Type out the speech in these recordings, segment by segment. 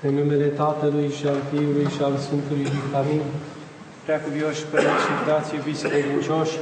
În numele Tatălui și al Fiului și al Sfântului Duh. Amin. Preacuvioși părinți și frați, iubiți credincioși,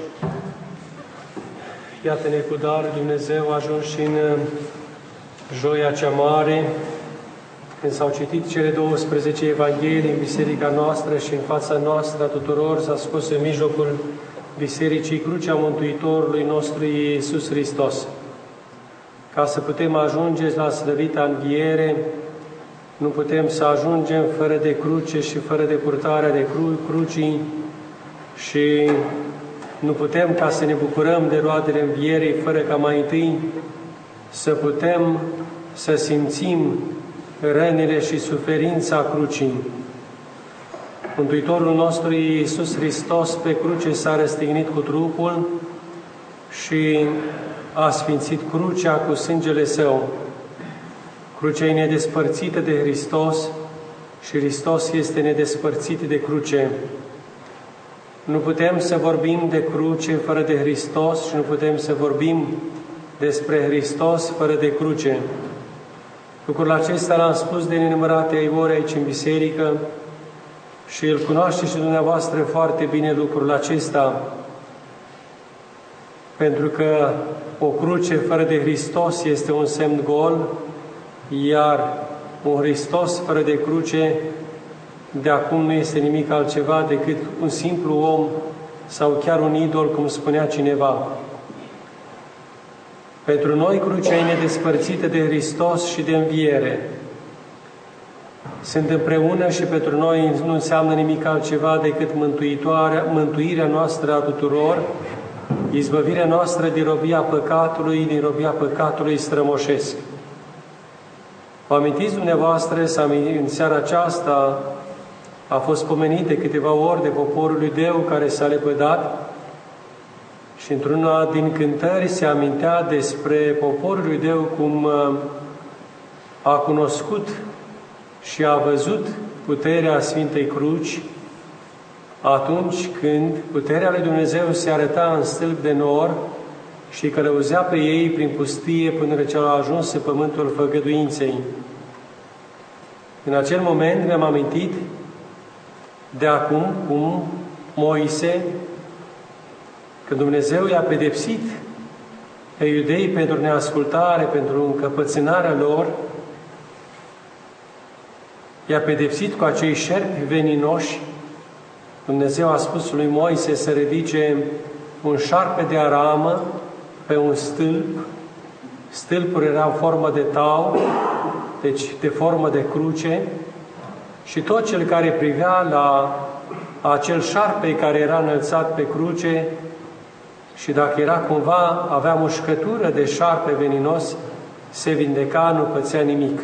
iată-ne cu dar Dumnezeu ajuns și în joia cea mare, când s-au citit cele 12 Evanghelii în biserica noastră și în fața noastră a tuturor s-a scos în mijlocul bisericii crucea Mântuitorului nostru Iisus Hristos. Ca să putem ajunge la slăvita înviere, nu putem să ajungem fără de cruce și fără de purtarea de crucii și nu putem ca să ne bucurăm de roadele învierii fără ca mai întâi să putem să simțim rănile și suferința crucii. Mântuitorul nostru Iisus Hristos pe cruce s-a răstignit cu trupul și a sfințit crucea cu sângele Său. Crucea e nedespărțită de Hristos și Hristos este nedespărțit de cruce. Nu putem să vorbim de cruce fără de Hristos și nu putem să vorbim despre Hristos fără de cruce. Lucrul acesta l-am spus de nenumărate ori aici în biserică și îl cunoaște și dumneavoastră foarte bine lucrul acesta, pentru că o cruce fără de Hristos este un semn gol, iar un Hristos fără de cruce de acum nu este nimic altceva decât un simplu om sau chiar un idol, cum spunea cineva. Pentru noi crucea e nedespărțită de Hristos și de înviere. Sunt împreună și pentru noi nu înseamnă nimic altceva decât mântuirea noastră a tuturor, izbăvirea noastră din robia păcatului strămoșesc. Vă amintiți dumneavoastră, în seara aceasta a fost pomenit de câteva ori de poporul lui Deu care s-a lepădat și într-una din cântări se amintea despre poporul lui Deu cum a cunoscut și a văzut puterea Sfintei Cruci atunci când puterea lui Dumnezeu se arăta în stâlp de nor și călăuzea pe ei prin pustie până ce au ajuns pe pământul făgăduinței. În acel moment mi-am amintit de acum cum Moise, când Dumnezeu i-a pedepsit pe iudei pentru neascultare, pentru încăpățânarea lor, i-a pedepsit cu acei șerpi veninoși. Dumnezeu a spus lui Moise să ridice un șarpe de aramă pe un stâlp. Stâlpul era în formă de tau, deci de formă de cruce, și tot cel care privea la acel șarpe care era înălțat pe cruce și dacă era cumva, avea mușcătură de șarpe veninos, se vindeca, nu pățea nimic.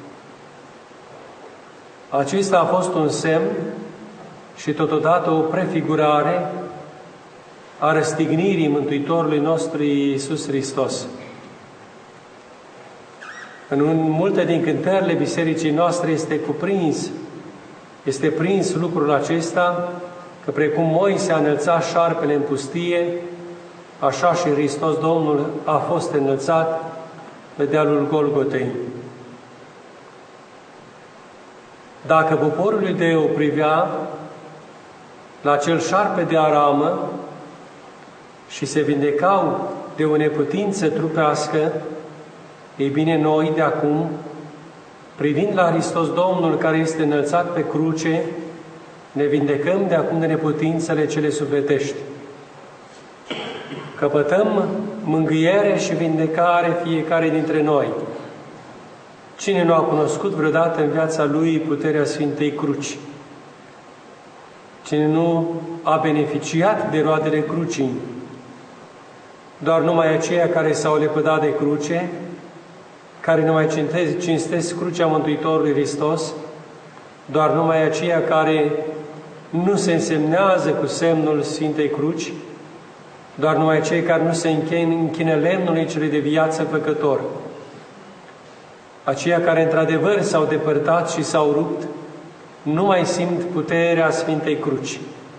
Acesta a fost un semn și totodată o prefigurare a răstignirii Mântuitorului nostru Iisus Hristos. În multe din cântările bisericii noastre este prins lucrul acesta, că precum Moise a înălțat șarpele în pustie, așa și Hristos Domnul a fost înălțat pe dealul Golgotei. Dacă poporul lui Deu privea la acel șarpe de aramă și se vindecau de o neputință trupească, ei bine, noi de acum, privind la Hristos Domnul care este înălțat pe cruce, ne vindecăm de acum de neputințele cele sufletești. Căpătăm mângâiere și vindecare fiecare dintre noi. Cine nu a cunoscut vreodată în viața lui puterea Sfintei Cruci? Cine nu a beneficiat de roadele crucii? Doar numai aceia care s-au lepădat de cruce, care nu mai cinstesc crucea Mântuitorului Hristos, doar numai aceia care nu se însemnează cu semnul Sfintei Cruci, doar numai cei care nu se închină lemnului celui de viață făcător. Aceia care într-adevăr s-au depărtat și s-au rupt, nu mai simt puterea Sfintei Cruci.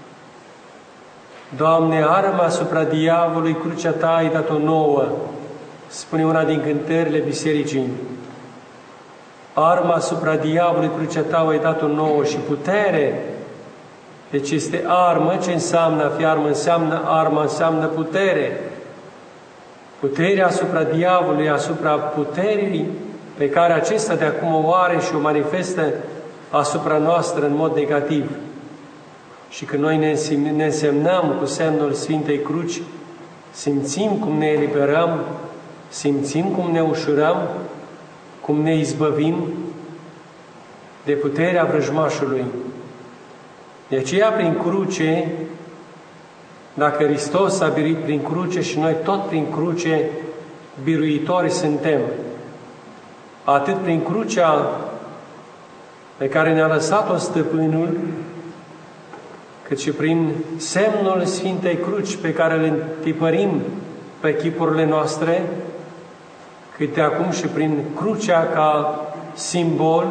Doamne, armă asupra diavolului, crucea Ta ai dat-o nouă, spune una din cântările bisericii. Arma asupra diavolului, crucea ta ai dat-o nouă și putere. Deci este armă. Ce înseamnă a fi armă? Înseamnă putere. Puterea asupra diavolului, asupra puterii pe care acesta de acum o are și o manifestă asupra noastră în mod negativ. Și când noi ne însemnăm cu semnul Sfintei Cruci, simțim cum ne eliberăm, simțim cum ne ușurăm, cum ne izbăvim de puterea vrăjmașului. De aceea, prin cruce, dacă Hristos a biruit prin cruce și noi tot prin cruce biruitori suntem, atât prin crucea pe care ne-a lăsat-o Stăpânul, cât și prin semnul Sfintei Cruci pe care îl întipărim pe chipurile noastre, cât de acum și prin crucea ca simbol,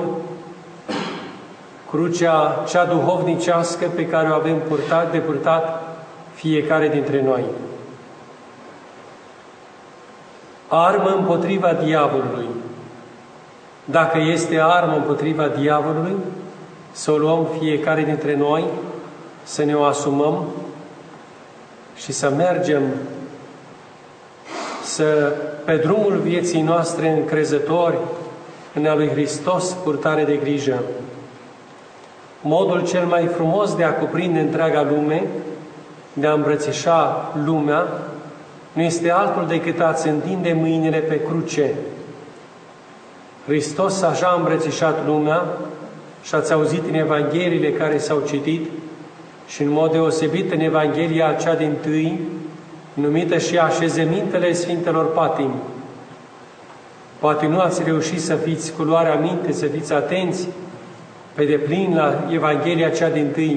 crucea cea duhovnicească pe care o avem de purtat fiecare dintre noi. Armă împotriva diavolului. Dacă este armă împotriva diavolului, să o luăm fiecare dintre noi, să ne o asumăm și să mergem pe drumul vieții noastre încrezători în a lui Hristos purtare de grijă. Modul cel mai frumos de a cuprinde întreaga lume, de a îmbrățișa lumea, nu este altul decât a-ți întinde mâinile pe cruce. Hristos așa a îmbrățișat lumea și ați auzit în Evangheliile care s-au citit și în mod deosebit în Evanghelia cea dintâi, numită și Așezămintele Sfintelor Patimi. Poate nu ați reușit să fiți cu luarea minte, să fiți atenți pe deplin la Evanghelia cea dintâi.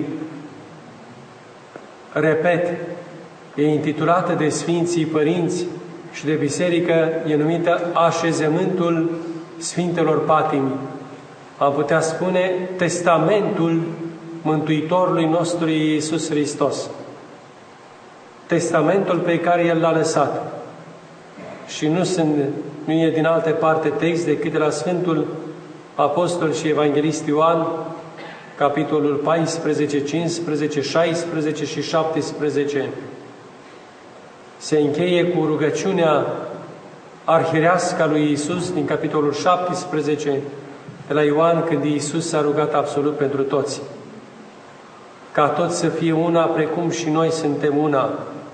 Repet, e intitulată de Sfinții Părinți și de Biserică, e numită Așezământul Sfintelor Patimi. Am putea spune testamentul Mântuitorului nostru Iisus Hristos. Testamentul pe care El l-a lăsat. Și nu e din alte parte text decât de la Sfântul Apostol și Evanghelist Ioan, capitolul 14, 15, 16 și 17. Se încheie cu rugăciunea arhirească a lui Iisus din capitolul 17 de la Ioan, când Iisus s-a rugat absolut pentru toți. Ca toți să fie una, precum și noi suntem una.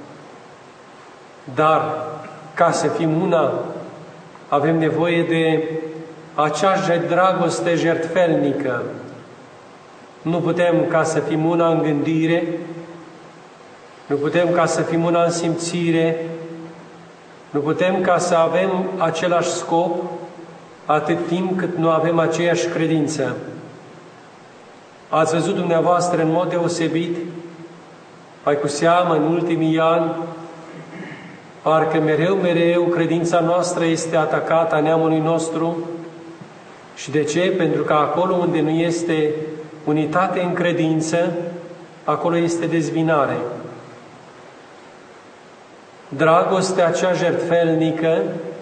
Dar, ca să fim una, avem nevoie de aceeași dragoste jertfelnică. Nu putem ca să fim una în gândire, nu putem ca să fim una în simțire, nu putem ca să avem același scop atât timp cât nu avem aceeași credință. Ați văzut dumneavoastră în mod deosebit, mai cu seamă în ultimii ani, parcă mereu credința noastră este atacată a neamului nostru. Și de ce? Pentru că acolo unde nu este unitate în credință, acolo este dezbinare. Dragostea cea jertfelnică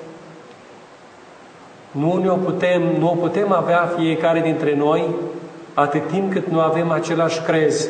nu o putem avea fiecare dintre noi atât timp cât nu avem același crez.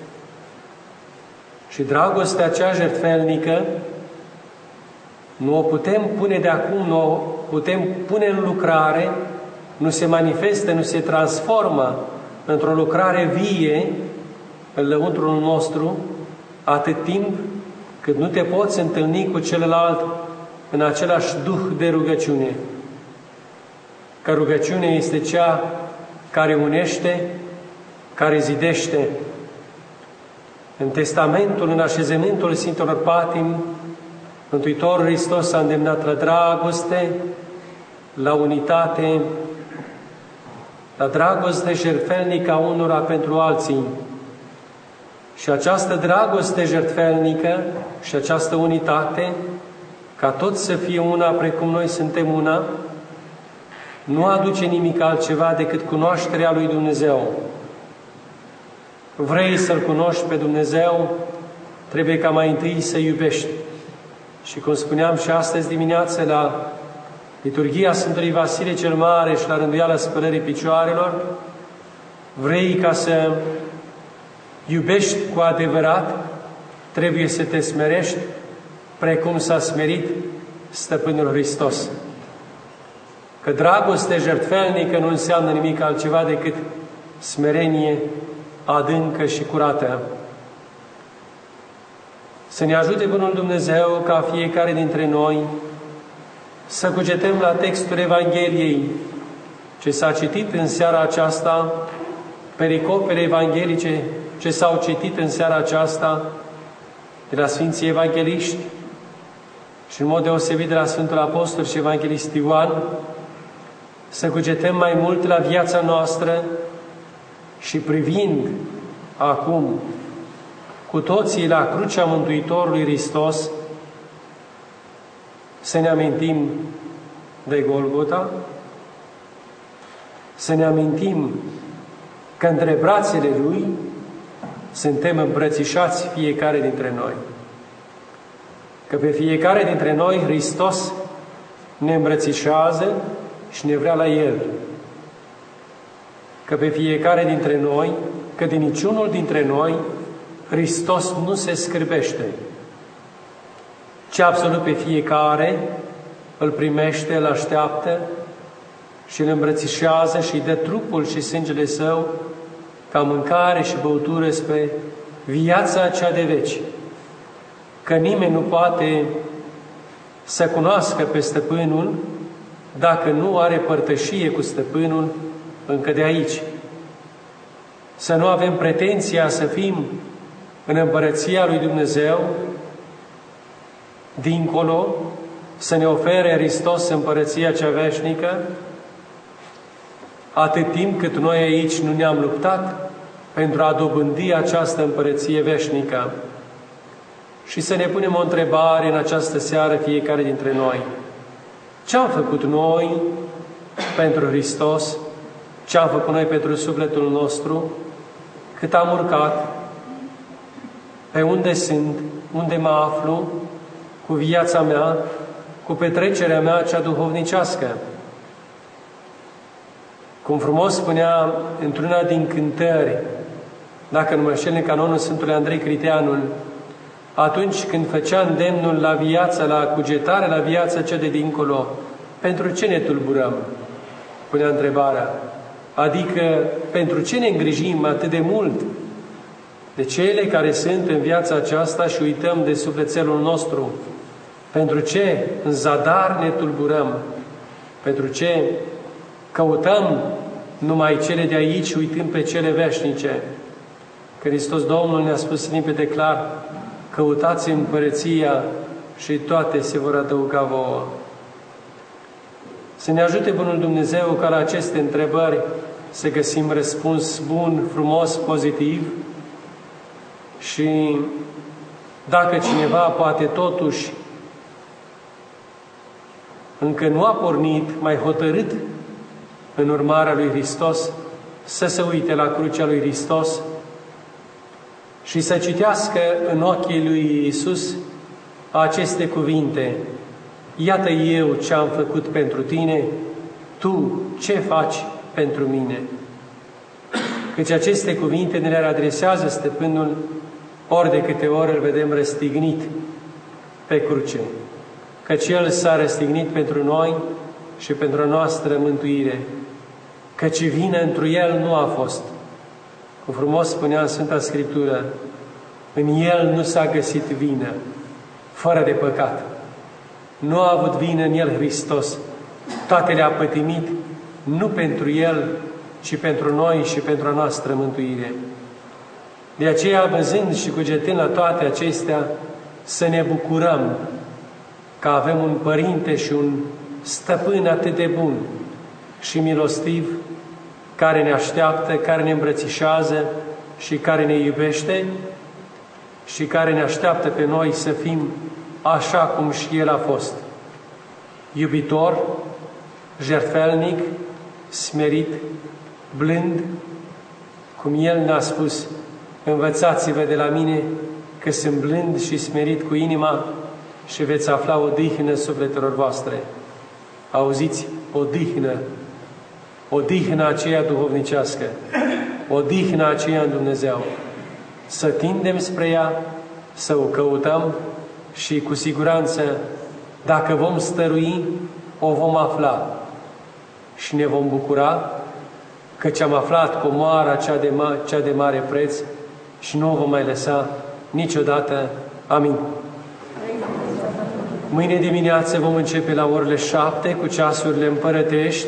Și dragostea cea jertfelnică nu o putem pune de acum, nu o putem pune în lucrare, nu se manifestă, nu se transformă într-o lucrare vie în lăuntrul nostru, atât timp cât nu te poți întâlni cu celălalt în același duh de rugăciune. Că rugăciunea este cea care unește, care zidește. În testamentul, în așezământul Sfintelor Patimi, Mântuitorul Hristos a îndemnat la dragoste, la unitate, la dragoste jertfelnică a unora pentru alții. Și această dragoste jertfelnică și această unitate, ca toți să fie una precum noi suntem una, nu aduce nimic altceva decât cunoașterea lui Dumnezeu. Vrei să-L cunoști pe Dumnezeu, trebuie ca mai întâi să iubești. Și cum spuneam și astăzi dimineață la liturghia Sfântului Vasile cel Mare și la rânduiala spălării picioarelor, vrei ca să iubești cu adevărat, trebuie să te smerești precum s-a smerit Stăpânul Hristos. Că dragoste jertfelnică nu înseamnă nimic altceva decât smerenie adâncă și curată. Să ne ajute Bunul Dumnezeu ca fiecare dintre noi să cugetăm la textul Evangheliei ce s-a citit în seara aceasta, pericopele evanghelice ce s-au citit în seara aceasta de la Sfinții Evangheliști și în mod deosebit de la Sfântul Apostol și Evanghelist Ioan, să cugetăm mai mult la viața noastră și privind acum cu toții la crucea Mântuitorului Hristos, să ne amintim de Golgota, să ne amintim că între brațele Lui suntem îmbrățișați fiecare dintre noi. Că pe fiecare dintre noi Hristos ne îmbrățișează și ne vrea la El. Că pe fiecare dintre noi, că de niciunul dintre noi, Hristos nu se scârbește, ci absolut pe fiecare îl primește, îl așteaptă și îl îmbrățișează și îi dă trupul și sângele Său ca mâncare și băutură spre viața cea de veci. Că nimeni nu poate să cunoască pe Stăpânul dacă nu are părtășie cu Stăpânul încă de aici. Să nu avem pretenția să fim în împărăția lui Dumnezeu, dincolo, să ne ofere Hristos împărăția cea veșnică, atât timp cât noi aici nu ne-am luptat pentru a dobândi această împărăție veșnică. Și să ne punem o întrebare în această seară fiecare dintre noi. Ce am făcut noi pentru Hristos? Ce am făcut noi pentru sufletul nostru? Cât am urcat? Pe unde sunt? Unde mă aflu? Cu viața mea? Cu petrecerea mea cea duhovnicească? Cum frumos spunea într-una din cântări, dacă nu mă înșel, în canonul Sfântului Andrei Criteanul, atunci când făcea îndemnul la viață, la cugetare, la viața cea de dincolo, pentru ce ne tulburăm? Punea întrebarea. Adică, pentru ce ne îngrijim atât de mult de cele care sunt în viața aceasta și uităm de sufletelul nostru? Pentru ce în zadar ne tulburăm? Pentru ce căutăm numai cele de aici, uitând pe cele veșnice? Că Hristos Domnul ne-a spus limpede clar, căutați împărăția și toate se vor adăuga vouă. Să ne ajute Bunul Dumnezeu ca la aceste întrebări să găsim răspuns bun, frumos, pozitiv și dacă cineva poate totuși încă nu a pornit mai hotărât în urmarea lui Hristos, să se uite la crucea lui Hristos și să citească în ochii lui Iisus aceste cuvinte. Iată eu ce am făcut pentru tine, tu ce faci pentru mine? Căci aceste cuvinte ne le adresează Stăpânul ori de câte ori îl vedem răstignit pe cruce. Căci El s-a răstignit pentru noi și pentru a noastră mântuire. Căci vină întru El nu a fost. Cum frumos spunea în Sfânta Scriptură, în El nu s-a găsit vină, fără de păcat. Nu a avut vină în El Hristos. Toate le-a pătimit, nu pentru El, ci pentru noi și pentru a noastră mântuire. De aceea, văzând și cugetând la toate acestea, să ne bucurăm că avem un Părinte și un Stăpân atât de bun și milostiv, care ne așteaptă, care ne îmbrățișează și care ne iubește și care ne așteaptă pe noi să fim așa cum și El a fost. Iubitor, jertfelnic, smerit, blând, cum El ne-a spus, învățați-vă de la mine că sunt blând și smerit cu inima și veți afla odihnă sufletelor voastre. auziți, odihnă aceea duhovnicească, odihnă aceea în Dumnezeu. Să tindem spre ea, să o căutăm și cu siguranță, dacă vom stărui, o vom afla și ne vom bucura căci am aflat comoara cea de mare preț și nu o vom mai lăsa niciodată. Amin. Mâine dimineață vom începe la orele 7 cu ceasurile împărătești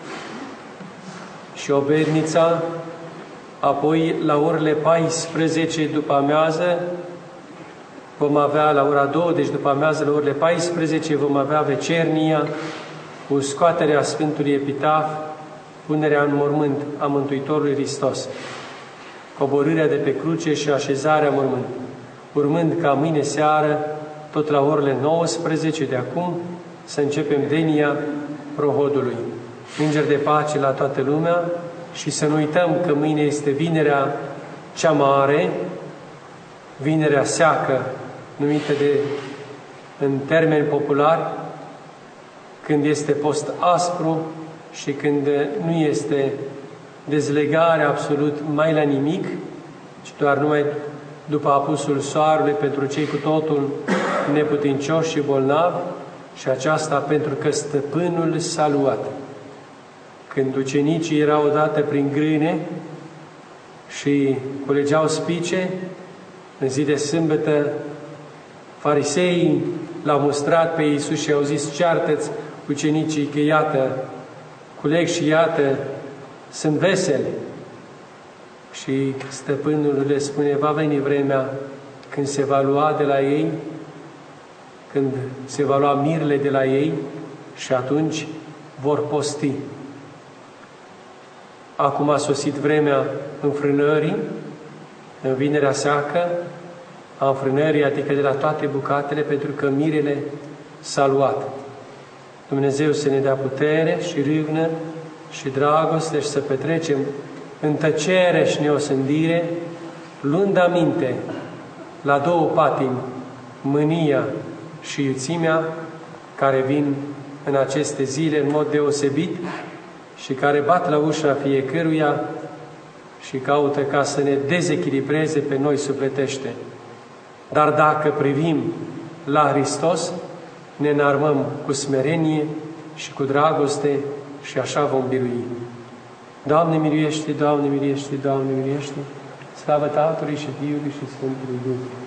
și obednița, apoi la orele 14 după amiază vom avea la ora 2, deci după amiază la orele 14 vom avea vecernia cu scoaterea Sfântului Epitaf, punerea în mormânt a Mântuitorului Hristos, coborârea de pe cruce și așezarea în mormânt, urmând ca mâine seară, tot la orele 19 de acum, să începem denia prohodului. Îngeri de pace la toată lumea și să nu uităm că mâine este vinerea cea mare, vinerea seacă, numită în termeni populari, când este post aspru și când nu este dezlegare absolut mai la nimic, ci doar numai după apusul soarelui pentru cei cu totul neputincioși și bolnavi, și aceasta pentru că stăpânul s-a luat. Când ucenicii erau odată prin grâne și culegeau spice, în zi de sâmbătă, fariseii l-au mustrat pe Iisus și au zis: ceartă-ți ucenicii că iată, culeg și iată, sunt veseli. Și stăpânul le spune: va veni vremea când se va lua de la ei, când se va lua mirele de la ei și atunci vor posti. Acum a sosit vremea înfrânării, în vinerea seacă, a înfrânării, adică de la toate bucatele, pentru că mirele s-a luat. Dumnezeu să ne dea putere și râvnă și dragoste și să petrecem în tăcere și neosândire, luând aminte la două patimi, mânia și iuțimea, care vin în aceste zile în mod deosebit și care bat la ușa fiecăruia și caută ca să ne dezechilibreze pe noi sufletește. Dar dacă privim la Hristos, ne înarmăm cu smerenie și cu dragoste și așa vom birui. Doamne miluiește, Doamne miluiește, Doamne miluiește, slavă Tatălui și Fiului și Sfântului Duh.